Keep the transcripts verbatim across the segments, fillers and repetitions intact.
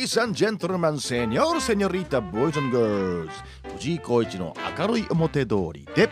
Ladies and gentlemen, Senor, Senorita, Boys and Girls 藤井浩一の明るい表通りで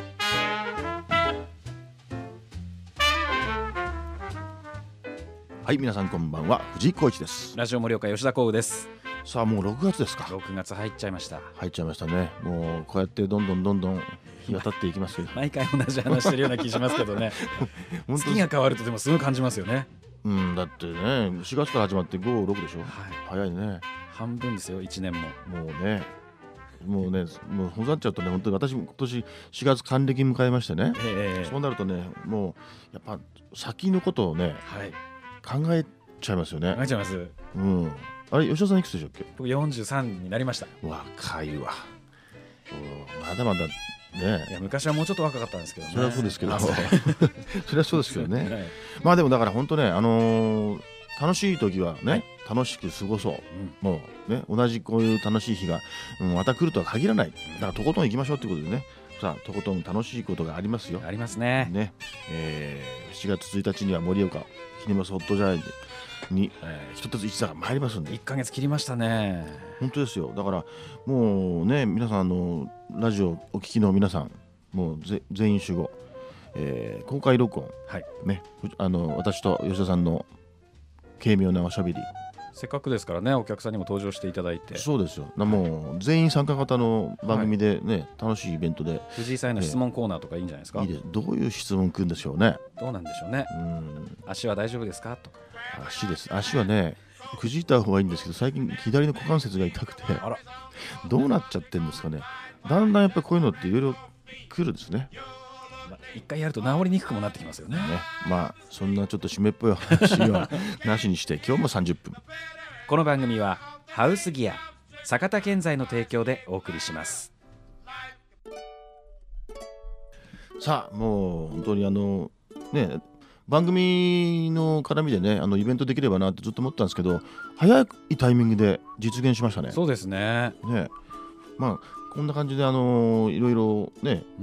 はい、皆さんこんばんは。藤井浩一です。 ラジオ盛岡吉田光です。 さあもうろくがつですか。 ろくがつ入っちゃいました。 入っちゃいましたね。もうこうやってどんどんどんどん日が経っていきますけど毎回同じ話してるような気しますけどね月が変わるとでもすごい感じますよね。 うん、だってねしがつから始まってご、ろくでしょ、はい、早いね。 半分ですよ、いちねんも。 もうねもうねもうほざっちゃうとね、本当に私今年しがつ還暦迎えましてね、えー、そうなるとねもうやっぱ先のことをね、はい、考えちゃいますよね。 考えちゃいます。 うん。あれ吉田さんいくつでしたっけ？ 僕よんじゅうさんになりました。 若いわ。まだまだね。 いや昔はもうちょっと若かったんですけどね。 それはそうですけどそれはそうですけどね、はい、まあでもだから本当ね、あのー、楽しい時はね、はい、楽しく過ごそう、うん、もうね同じこういう楽しい日が、うん、また来るとは限らない。だからとことん行きましょうってことでね、さあとことん楽しいことがありますよ。 ありますね。 ね、えー、しがつついたちには盛岡ひねますホットジャイに、えー、一つ一座が参りますんで。 いっかげつ切りましたね。 本当ですよ。だからもうね皆さんのラジオお聞きの皆さんもうぜ全員集合、えー、公開録音、はいね、あの私と吉田さんの軽妙なおしゃべり、 せっかくですからねお客さんにも登場していただいて。 そうですよ。もう全員参加型の番組でね、はい、楽しいイベントで藤井さんへの質問コーナーとかいいんじゃないですか。 いいです。どういう質問くんでしょうね。 どうなんでしょうね。うん、足は大丈夫ですかとか。 足です。足はねくじいた方がいいんですけど、最近左の股関節が痛くてあらどうなっちゃってるんですかね。だんだんやっぱりこういうのっていろいろ来るんですね。 一回やると治りにくくもなってきますよ ね, ねまあそんなちょっと締めっぽい話はなしにして今日もさんじゅっぷん。 この番組はハウスギア坂田建材の提供でお送りします。 さあもう本当にあのね番組の絡みでねあのイベントできればなってずっと思ったんですけど、早いタイミングで実現しましたね。 そうですね。 ねまあこんな感じであのいろいろね、うん、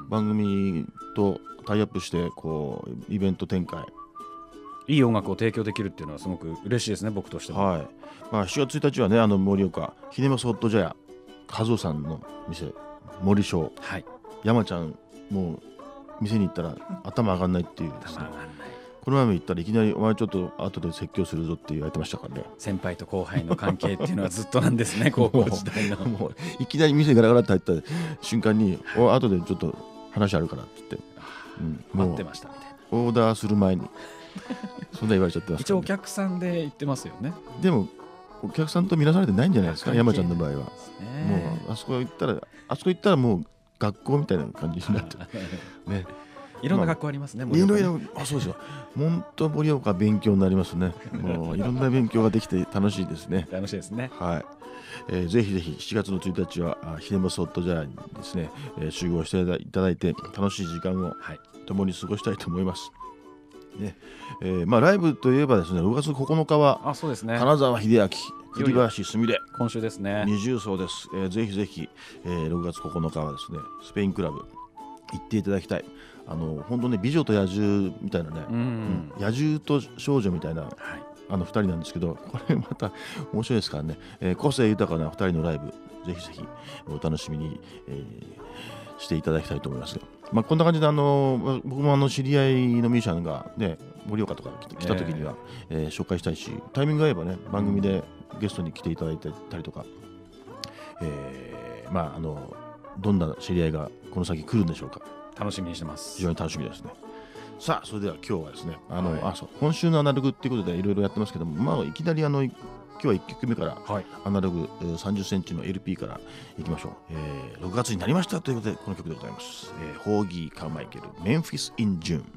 番組とタイアップしてこうイベント展開、 いい音楽を提供できるっていうのはすごく嬉しいですね、僕としても。 はい。まあ、しがつついたちはねあの盛岡ひねますホットジャヤ和夫さんの店森翔、はい、山ちゃんもう店に行ったら頭上がんないっていうですね。この前も言ったらいきなりお前ちょっと後で説教するぞって言われてましたからね。 先輩と後輩の関係っていうのはずっとなんですね高校時代のもういきなり店ガラガラって入った瞬間にお後でちょっと話あるからって言って、 うん、待ってましたみたいな。 オーダーする前にそんな言われちゃってますから、ね、 一応お客さんで言ってますよね。 でもお客さんと見なされてないんじゃないですか山ちゃんの場合は。もうあそこ行ったらあそこ行ったらもう学校みたいな感じになってね。 いろんな学校ありますね。 いろいろあそうですよ。本当盛岡勉強になりますね。もういろんな勉強ができて楽しいですね。 楽しいですね。 はい。えー、ぜひぜひしちがつのついたちはひねますホットジャヤにですね、えー、集合していただいて楽しい時間を共に過ごしたいと思います。ねえー、まあライブといえばですね、ろくがつここのかはあそうですね、 金沢秀明栗林すみれ今週ですね。 二重奏です。えー、ぜひぜひ、えー、ろくがつここのかはですねスペインクラブ行っていただきたい。あの本当ね美女と野獣みたいなね、うんうん、野獣と少女みたいな、はい、あのふたりなんですけど、これまた面白いですからね、えー、個性豊かなふたりのライブぜひぜひお楽しみに、えー、していただきたいと思いますが、まあ、こんな感じであの僕もあの知り合いのミュージシャンがね盛岡とか来た時には、えーえー、紹介したいし、タイミングが合えばね番組でゲストに来ていただいたりとか、えー、まああのどんな知り合いがこの先来るんでしょうか。 楽しみにしてます。 非常に楽しみですね。さあそれでは今日はですねあの、はい、あそう今週のアナログっていうことでいろいろやってますけども、まあいきなりあの今日はいっきょくめから、はい、アナログさんじゅっセンチの エルピー からいきましょう。えー、ろくがつになりましたということでこの曲でございます。えー、ホーギー・カーマイケルメンフィス・イン・ジューン。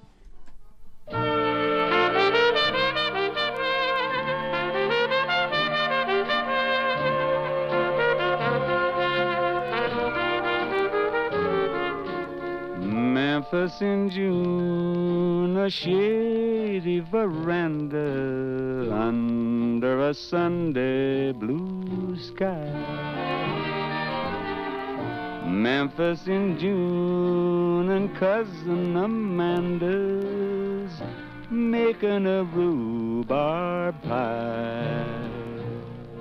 Memphis in June, a shady veranda under a Sunday blue sky. Memphis in June and cousin Amanda's making a rhubarb pie.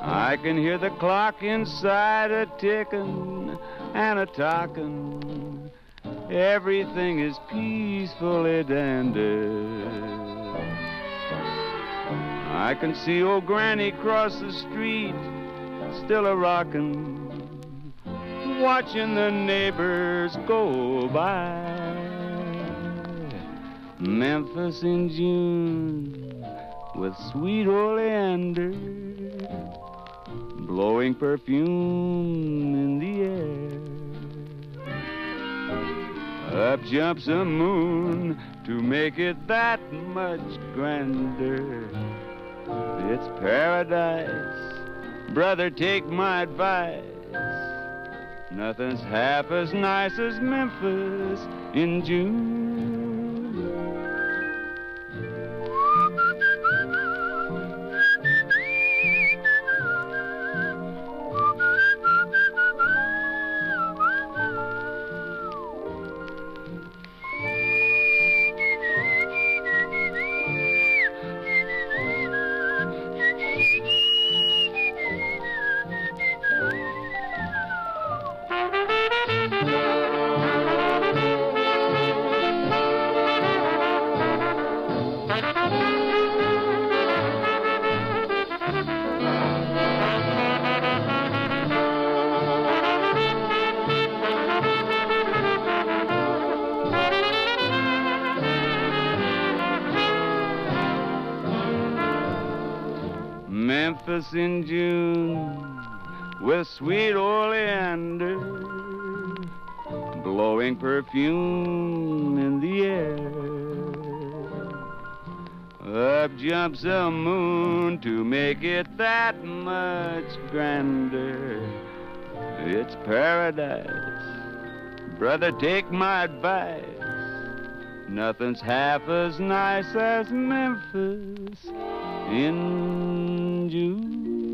I can hear the clock inside a ticking and a talking. Everything is peacefully dandy. I can see old Granny cross the street, still a rockin', watching the neighbors go by. Memphis in June with sweet oleander, blowing perfume in the air. Up jumps the moon to make it that much grander. It's paradise, brother, take my advice. Nothing's half as nice as Memphis in June. Memphis in June with sweet oleander, blowing perfume in the air. Up jumps the moon to make it that much grander. It's paradise, brother, take my advice. Nothing's half as nice as Memphis in June.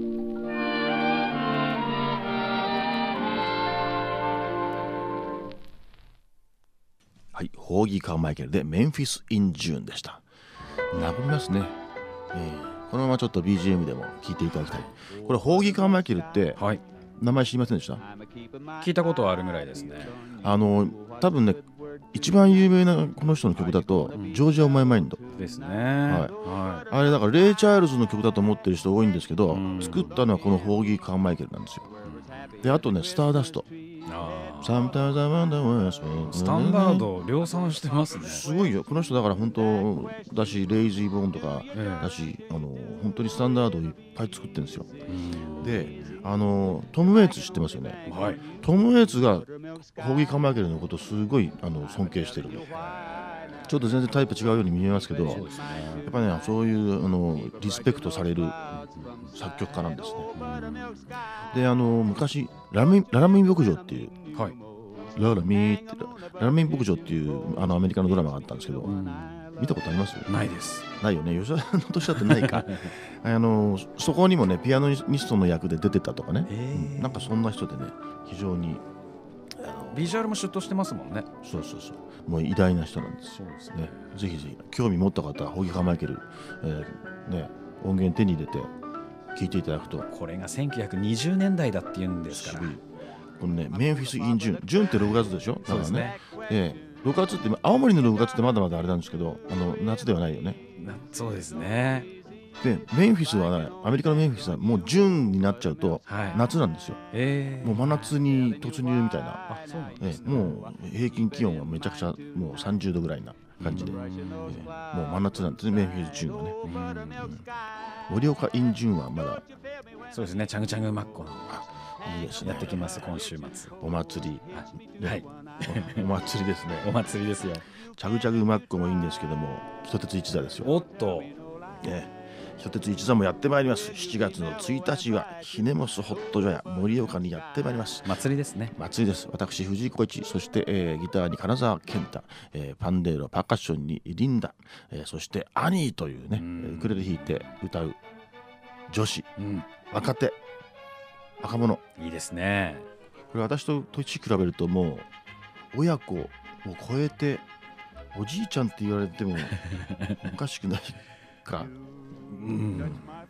はい、ホーギー・カーマイケルでメンフィス・イン・ジューンでした。和みますね、えー、このままちょっと ビージーエム でも聴いていただきたい。これホーギー・カーマイケルって、はい、名前知りませんでした？ 聞いたことはあるぐらいですね。 あの多分ね、一番有名なこの人の曲だと、うん、ジョージア・オマイ・マインドですね、 はいはい、あれだからレイ・チャールズの曲だと思ってる人多いんですけど、うん、作ったのはこのホーギー・カーマイケルなんですよ、うん、であとね、スターダスト、 スタンダード量産してますね。 すごいよこの人だから。本当だし、レイジー・ボーンとかだし、ええ、あの本当にスタンダードをいっぱい作ってるんですよ。で、あのトム・ウェイツ知ってますよね、はい、トム・ウェイツがホーギー・カーマイケルのことをすごいあの尊敬してる。ちょっと全然タイプ違うように見えますけど、そうですね、やっぱね、そういうあのリスペクトされる作曲家なんですね。で、あの昔ラミララミン牧場っていう、はい、ララミってララミン牧場っていうあのアメリカのドラマがあったんですけど、うん、見たことあります？ ないです。 ないよね。吉田の年だってないかあのそこにもね、ピアノニストの役で出てたとかね、うん、なんかそんな人でね、非常にあのビジュアルもシュッとしてますもんね。 そうそうそう、もう偉大な人なんです。そうですね。ぜひぜひ興味持った方はホーギー・カーマイケル、えーね、音源手に入れて聴いていただくと。 これがせんきゅうひゃくにじゅうねんだいだっていうんですから。 このね、メンフィス・イン・ジューン、ジューンってろくがつでしょ。 そうですね。 えー、ろくがつって青森のろくがつってまだまだあれなんですけど、あの夏ではないよね。 そうですね。 で、メンフィスは、ね、アメリカのメンフィスはもうジューンになっちゃうと夏なんですよ、はい、えー、もう真夏に突入みたいな。あ、そうなんですね。えー、もう平均気温はめちゃくちゃもうさんじゅうどぐらいな感じで、えー、もう真夏なんですね、メンフィス・ジューンはね。うんうん、盛岡・イン・ジューンはまだ。 そうですね、チャグチャグマッコのいいですね、 やってきます。今週末お祭り、ね、はいお, お祭りですね。 お祭りですよ。 チャグチャグマッコもいいんですけども、一鉄一座ですよ。 おっと、 ね、一鉄一座もやってまいります。しちがつのついたちはひねもすホットジョヤ盛岡にやってまいります。 祭りですね。 祭りです。私藤井浩一、そして、えー、ギターに金沢健太、えー、パンデーロ、パーカッションにリンダ、えー、そしてアニーというね、ウクレレ弾いて歌う女子、うん、若手、若者、 いいですね。 これ私と年比べるともう親子を超えておじいちゃんって言われてもおかしくないか、うん、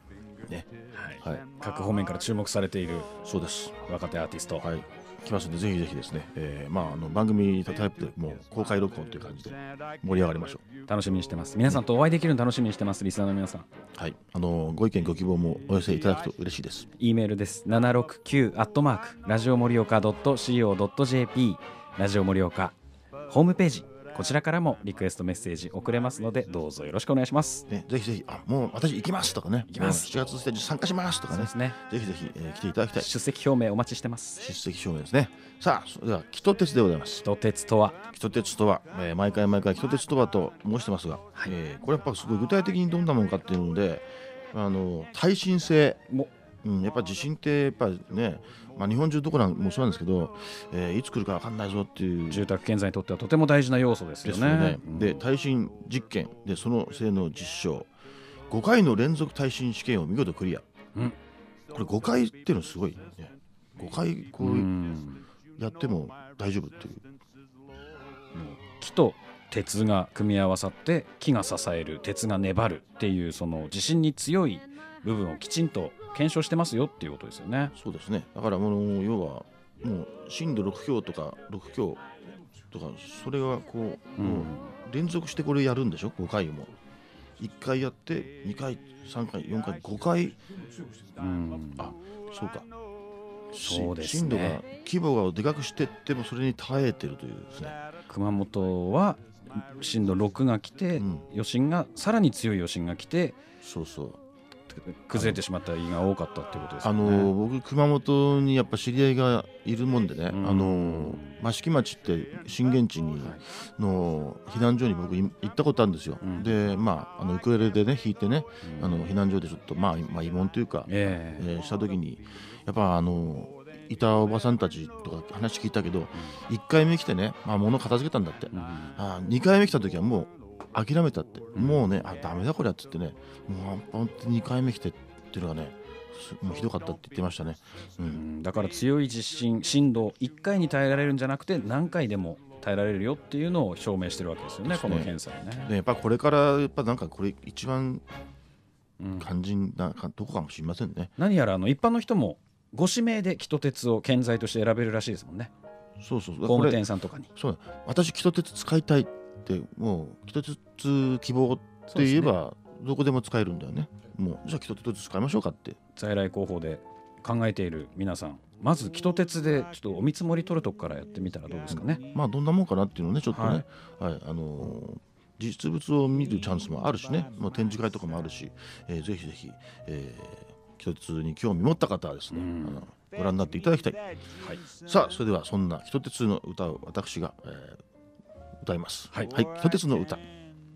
ね、 はいはい、 各方面から注目されているそうです。 若手アーティスト、 はい、来ますのでぜひぜひですね、えーまあ、あの番組タイプでもう公開録音という感じで盛り上がりましょう。 楽しみにしてます。皆さんとお会いできるの楽しみにしてます。リスナーの皆さん、 はい、あのご意見ご希望もお寄せいただくと嬉しいです。 E メールです。ななろくきゅうアットマークラジオ盛岡 ドットシーオー ドットジェーピー ラジオ盛岡ホームページ、こちらからもリクエストメッセージ送れますのでどうぞよろしくお願いします、 ね、ぜひぜひ、あ、もう私行きますとかね、 行きます、 しちがつステージ参加しますとかね、 そうですね、 ぜひぜひ、えー来ていただきたい。 出席表明お待ちしてます。 出席証明ですね。さあ、それではキト鉄でございます。 人鉄とは、 キト鉄とは、えー毎回毎回キト鉄とはと申してますが、 はいえーこれやっぱすごい具体的にどんなものかっていうので、あの耐震性、 もうん、やっぱ地震ってやっぱね、まあ、日本中どこなんもそうなんですけど、えーいつ来るか分かんないぞっていう住宅建材にとってはとても大事な要素ですよね。 ですよね。 うんで、耐震実験でその性能実証、ごかいの連続耐震試験を見事クリア、 うん、 これごかいっていうのすごいね。ごかいこううんやっても大丈夫っていう、 木と鉄が組み合わさって木が支える、鉄が粘るっていうその地震に強い部分をきちんと検証してますよっていうことですよね。 そうですね。だからもう要はもう震度ろく強とかろく強とか、それがこう、 うんもう連続してこれやるんでしょ。ごかいもいっかいやってにかいさんかいよんかいごかい、 うんあ、そうか、 そうですね、 震度が規模がでかくしてってもそれに耐えてるというですね。 熊本は震度ろくが来て、 うん余震がさらに強い余震が来てそうそう。 崩れてしまった家が多かったっていうことですよあね。 の僕熊本にやっぱ知り合いがいるもんでね、 うんあの益城町って震源地にの避難所に僕い行ったことあるんですよ、 うんでまああのウクレレでね弾いてね、 うんあの避難所でちょっとまあ、まあ、慰問というか、 えええーした時にやっぱあのいたおばさんたちとか話聞いたけど、いっかいめ来てね、まあ、物片付けたんだって、 うんあにかいめ来た時はもう諦めたって、 うんもうね、あ、ダメだこれっつってね、もう本当ににかいめ来てっていうのがね、すもうひどかったって言ってましたね、う、 うんんだから強い地震震度いっかいに耐えられるんじゃなくて何回でも耐えられるよっていうのを証明してるわけですよね、この検査はね。 でやっぱこれからやっぱなんかこれ一番うん肝心なかとこかもしれませんね。 何やらあの一般の人もご指名でキト鉄を建材として選べるらしいですもんね、 そうそうそう、 工務これ店さんとかに。 そうだ、私キト鉄使いたいってもうキト鉄希望って言えばどこでも使えるんだよね。もうじゃあキト鉄使いましょうかって。 在来工法で考えている皆さん、まずキト鉄でちょっとお見積もり取るとこからやってみたらどうですかね。 まあどんなもんかなっていうのをねちょっとね、はい、あのー実物を見るチャンスもあるしね、まあ、展示会とかもあるし、えーぜひぜひ、えー、キト鉄に興味持った方はですね、 うんあのご覧になっていただきたい。 はい、 さあそれではそんなキト鉄の歌を私が、えー歌います。 はいはい、キト鉄の歌。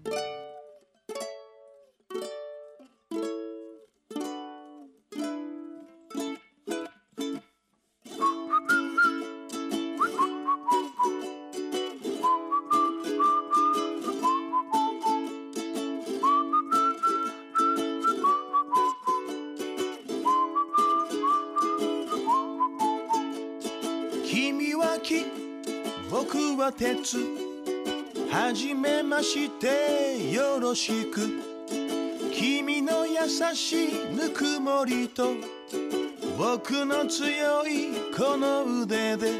君は木、僕は鉄、はじめましてよろしく。君の優しいぬくもりと僕の強いこの腕で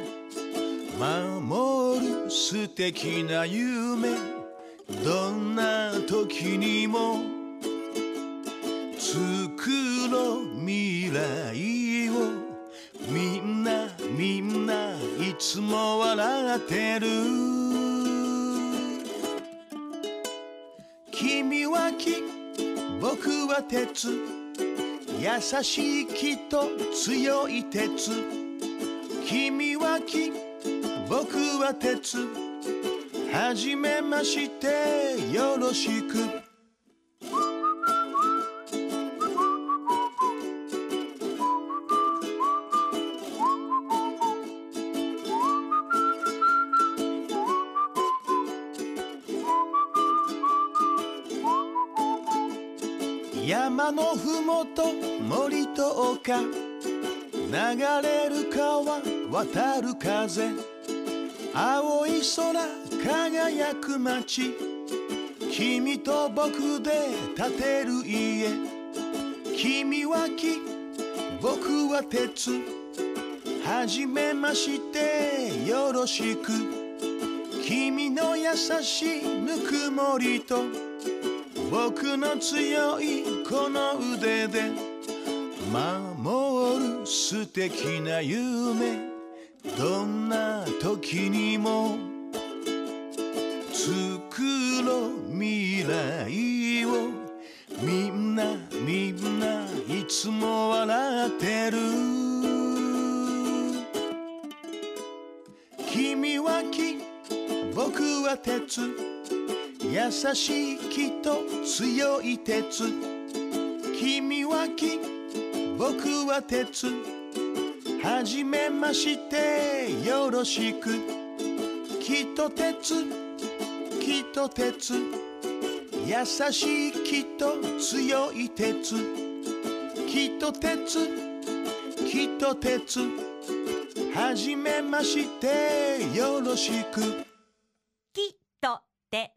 守る素敵な夢、どんな時にも作ろう未来を。みんなみんないつも笑ってる。君は木、僕は鉄、優しい木と強い鉄。君は木、僕は鉄、はじめましてよろしく。山のふもと森と丘、流れる川渡る風、青い空輝く街、君と僕で建てる家。 君は木僕は鉄はじめましてよろしく君の優しいぬくもりと僕の強いこの腕で守る素敵な夢どんな時にも作ろう未来をみんなみんないつも笑ってる君は木僕は鉄優しい木と強い鉄君は木僕は鉄はじめましてよろしく木と鉄木と鉄優しい木と強い鉄木と鉄木と鉄はじめましてよろしく木と鉄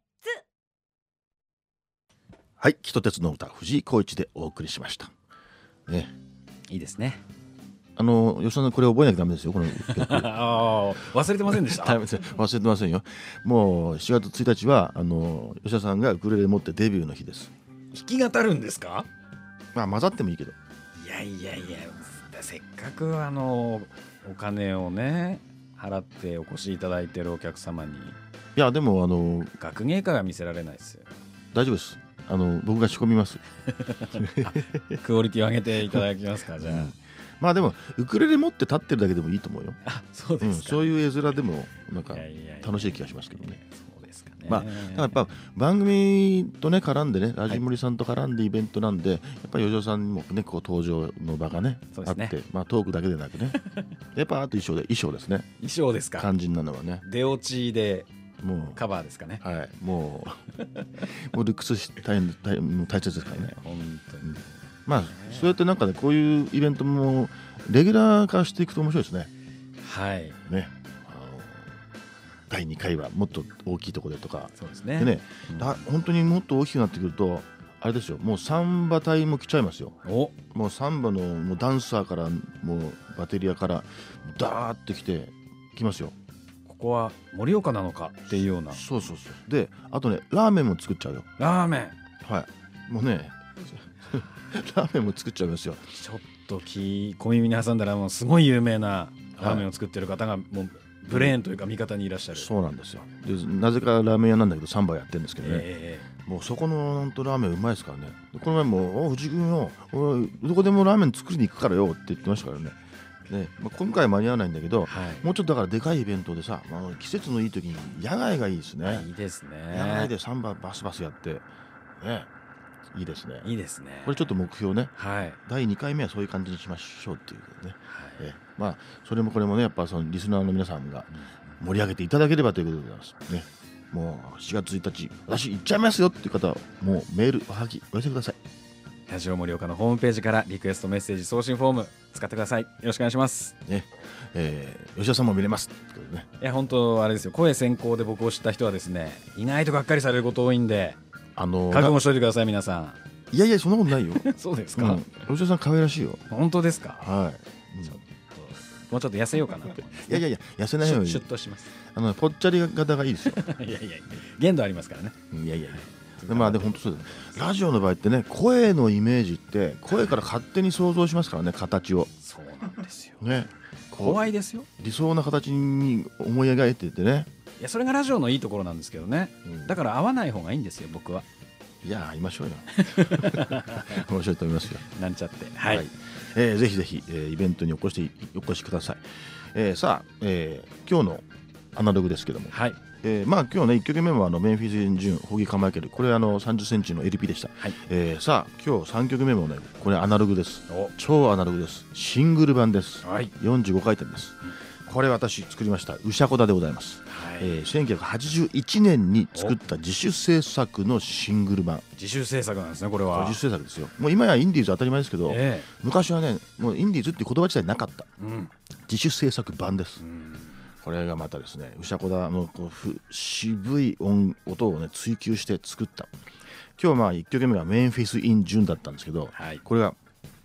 はい、木と鉄の歌藤井浩一でお送りしましたね。 いいですね。 あの吉田さんこれ覚えなきゃダメですよこのあ忘れてませんでした忘れてませんよ。もうしがつついたちはあの吉田さんがウクレレ持ってデビューの日です。 弾き語るんですか？ まあ混ざってもいいけどいやいやいやせっかくあのお金をね払ってお越しいただいてるお客様にいやでもあの学芸会は見せられないですよ。 大丈夫です。あの僕が仕込みますクオリティを上げていただきますかじゃあ、うん、 まあでもウクレレ持って立ってるだけでもいいと思うよ。 あそうですか、 うん、そういう絵面でもなんか楽しい気がしますけどね。 そうですかね。 まあやっぱ番組とね絡んでねラジモリさんと絡んでイベントなんで、はい、やっぱり吉田さんにもねこう登場の場がねそうですねあってまあトークだけでなくねやっぱあと衣装で衣装ですね。 衣装ですか。 肝心なのはね出落ちでもうカバーですかね。 はいもうもうルックス大変大大切ですからね。 本当に、 うん、まあそうやってなんかねこういうイベントもレギュラー化していくと面白いですね。 はいねあのだいにかいはもっと大きいところでとかそうですね。 でね、 うん、 だ本当にもっと大きくなってくるとあれですよもうサンバ隊も来ちゃいますよ。 おもうサンバのもうダンサーからもうバテリアからダーって来て来ますよ。 ここは盛岡なのかっていうような。 そうそうそうであとねラーメンも作っちゃうよ。 ラーメンはいもうねラーメンも作っちゃいますよ。 ちょっとき小耳に挟んだらもうすごい有名なラーメンを作ってる方がもうブレーンというか味方にいらっしゃる、うん、 そうなんですよ。でなぜかラーメン屋なんだけどサンバやってるんですけどね、 えー、 もうそこの本当ラーメンうまいですからね。この前も「お藤井君よ俺どこでもラーメン作りに行くからよ」って言ってましたからね。ねまあ、今回は間に合わないんだけど、はい、もうちょっとだからでかいイベントでさ、まあ、季節のいい時に野外がいいですね。 いいですね。 野外でサンババスバスやってねいいですね。 いいですね。 これちょっと目標ね、はい、だいにかいめはそういう感じにしましょうっていうね、はい、えまあそれもこれもねやっぱそのリスナーの皆さんが盛り上げていただければということでございますね。もうしがつついたち私行っちゃいますよっていう方はもうメールおはぎお寄せください。 ラジオ盛岡のホームページからリクエストメッセージ送信フォーム使ってください。よろしくお願いします、 ねえー、吉田さんも見れますってことでね。 いや本当あれですよ声先行で僕を知った人はですね意外とがっかりされること多いんで、あのー、覚悟しといてください皆さん。 いやいやそんなことないよそうですか、 うん、吉田さん可愛らしいよ。 本当ですか。 はい、うん、 ちょっともうちょっと痩せようかなと思います、ね、 いやいやいや痩せないようにシュッとします。 あのぽっちゃり型がいいですよいやいやいや限度ありますからね。 いやいやいやでまあで本当そうだ。ラジオの場合ってね声のイメージって声から勝手に想像しますからね形を。 そうなんですよね怖いですよ。 理想な形に思い描いててね。 いやそれがラジオのいいところなんですけどね、うん、だから合わない方がいいんですよ僕は。 いや会いましょうよ面白いと思いますよなんちゃってはい、はいえー、ぜひぜひ、えー、イベントにお越しお越しください、えー、さあ、えー、今日のアナログですけども、はいえー、まあ今日ねいっきょくめもあのメンフィス・イン・ジュンホギカマイケルこれあのさんじゅっセンチの エルピー でした、はいえー、さあ今日さんきょくめもねこれアナログです。超アナログです。シングル版です、はい、よんじゅうごかいてんです、うん、これ私作りましたうしゃこだでございます、はいえー、せんきゅうひゃくはちじゅういちねんに作った自主制作のシングル版。 自主制作なんですねこれは。 自主制作ですよ。もう今やインディーズ当たり前ですけど、えー、昔はねもうインディーズって言葉自体なかった、うん、自主制作版です、うんこれがまたですねうしゃこだのこう渋い 音, 音をね追求して作った。今日はまあいっきょくめはメンフィス・イン・ジュンだったんですけど、はい、これが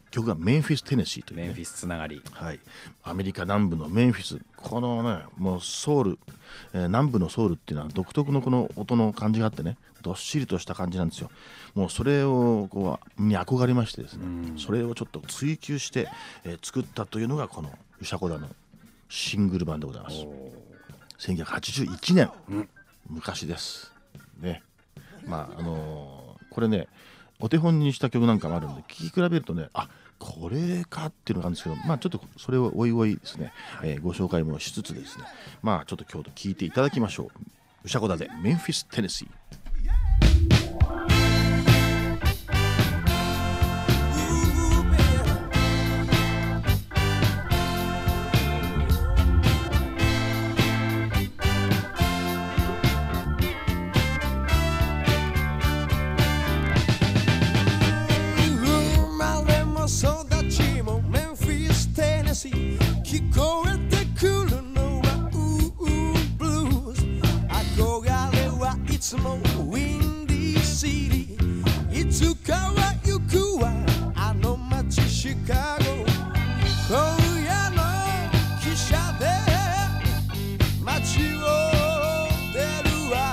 曲がメンフィス・テネシーという、ね、 メンフィスつながり、 はい、アメリカ南部のメンフィス、このねもうソウル、えー、南部のソウルっていうのは独特のこの音の感じがあってね、どっしりとした感じなんですよ。もうそれをこうに憧れましてですね、それをちょっと追求して、えー、作ったというのがこのウシャコダのシングル版でございます。せんきゅうひゃくはちじゅういちねん、うん、昔ですね。まああのー、これねお手本にした曲なんかもあるんで聴き比べるとね、あこれかっていうのがあるんですけど、まあちょっとそれをおいおいですね、えー、ご紹介もしつつですね、まあちょっと今日と聴いていただきましょう。ウシャコダでメンフィス・テネシー。 聞こえてくるのはウーブルース、憧れはいつもウィンディーシティ、いつかは行くわあの街シカゴ、今夜の汽車で街を出るわ、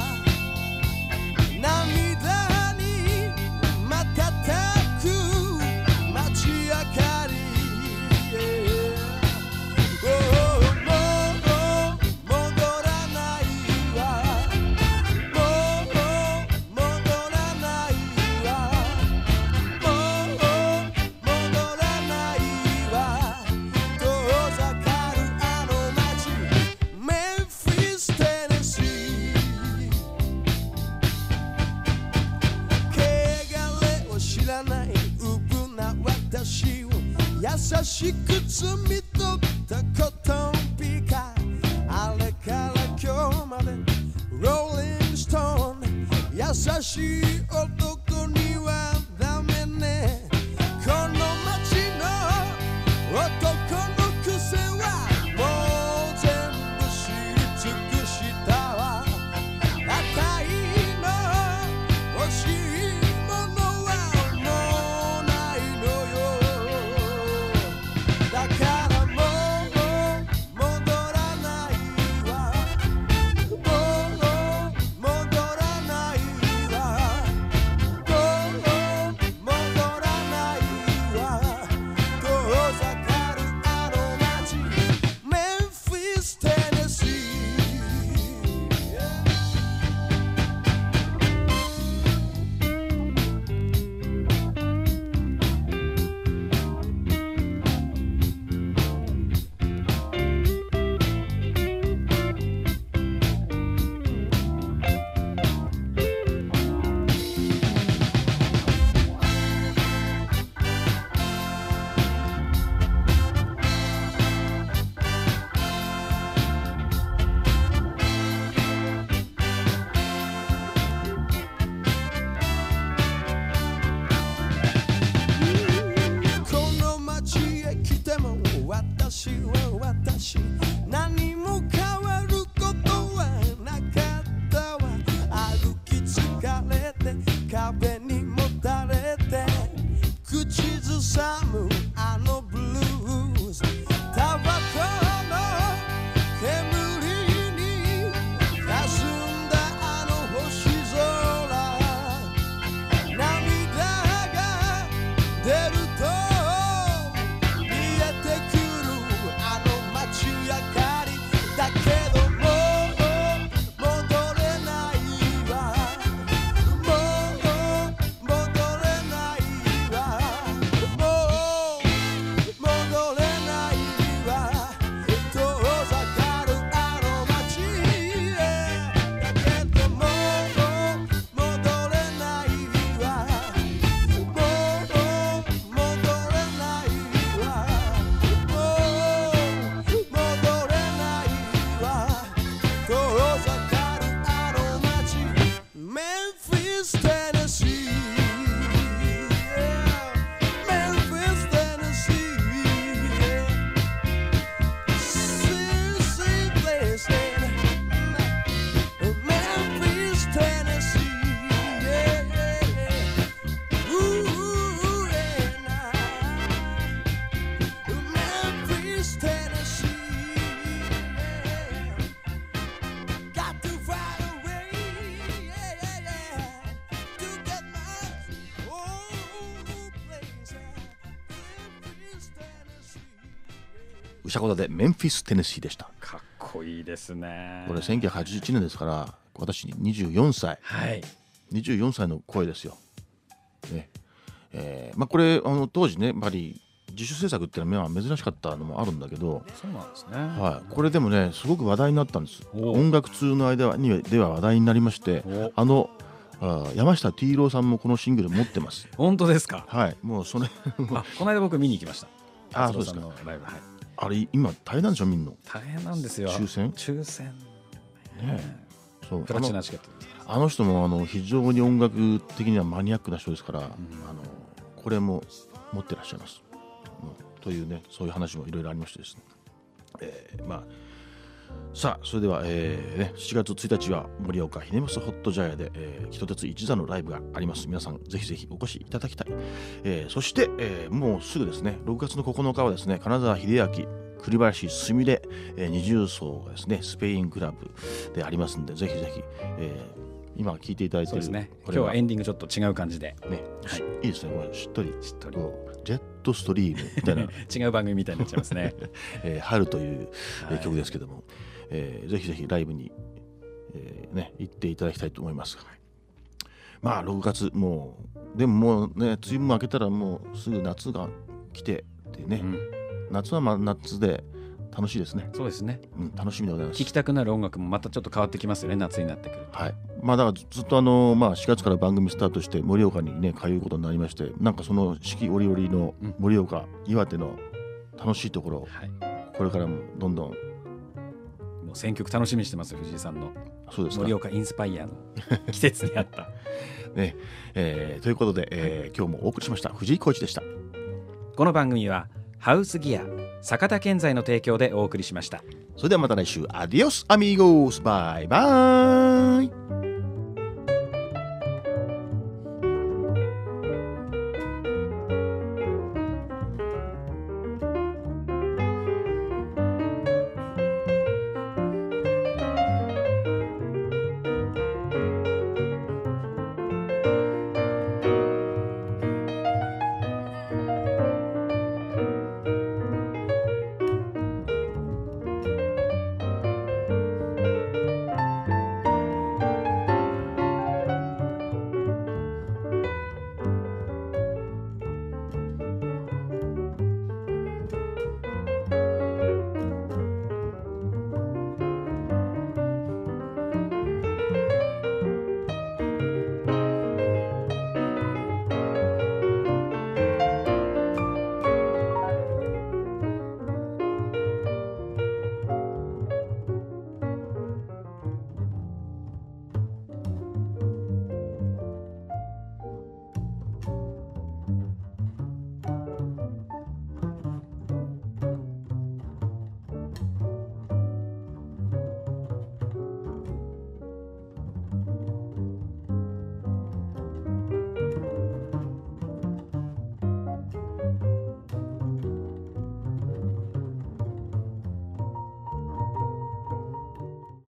涙に瞬く街明かり、優しく摘み取ったコトンピーカー、あれから今日までローリングストーン、優しい男にはダメね、この街の男の癖はもう全部知り尽くしたわ、赤いの欲しいものはもうないのよ、だからもう戻らないわ、もう戻らないわ、 宇佐小田でメンフィステネシーでした。 かっこいいですね。 これせんきゅうひゃくはちじゅういちねんですから私にじゅうよんさい、 はい、 にじゅうよんさいの声ですよ、ねえーまあ、これあの当時ねやっぱり自主制作っていうのは珍しかったのもあるんだけど、 そうなんですね、 はい、これでもねすごく話題になったんです。音楽通の間にでは話題になりまして、あのあ山下 T 郎さんもこのシングル持ってます。 本当ですか？ はい、もうそれあこの間僕見に行きました。 あそうですか。 ライブ、はい、 あれ今大変なんでしょ見んの。 大変なんですよ。抽選抽選ね、そうプラチナチケット。 あの人もあの非常に音楽的にはマニアックな人ですから、うん、あのこれも持ってらっしゃいます、うん、というねそういう話もいろいろありましてですね、えー、まあさあそれでは、えーね、しちがつついたちは盛岡ひねむすホットジャヤで、えー、北鉄一座のライブがあります。皆さんぜひぜひお越しいただきたい、えー、そして、えー、もうすぐですねろくがつのここのかはですね金沢秀明栗林すみれ、えー、二重奏がですねスペインクラブでありますんでぜひぜひ、えー今聞いていただいている。 そうですね。今日はエンディングちょっと違う感じで、 ねはい、いいですね。これしっとりしっとりジェットストリームみたいな違う番組みたいになっちゃいますね。 えー、春という、えー、曲ですけども、えー、ぜひぜひライブに、えー、ね行っていただきたいと思います。まあろくがつもうでももうね梅雨も明けたらもうすぐ夏が来てってね、うん、夏はまあ夏で楽しいですね。 そうですね、 うん、楽しみでございます。 聴きたくなる音楽もまたちょっと変わってきますよね夏になってくると。 はい、まあだからずっとあの、まあ、しがつから番組スタートして盛岡にね通うことになりまして、なんかその四季折々の盛岡、うん、岩手の楽しいところを、はい、これからもどんどんもう選曲楽しみにしてます。藤井さんのそうですか盛岡インスパイアの季節にあったねえー、ということで、えー、今日もお送りしました藤井浩一でした。 この番組はハウスギア坂田建材の提供でお送りしました。 それではまた来週。アディオスアミーゴス。バイバイ。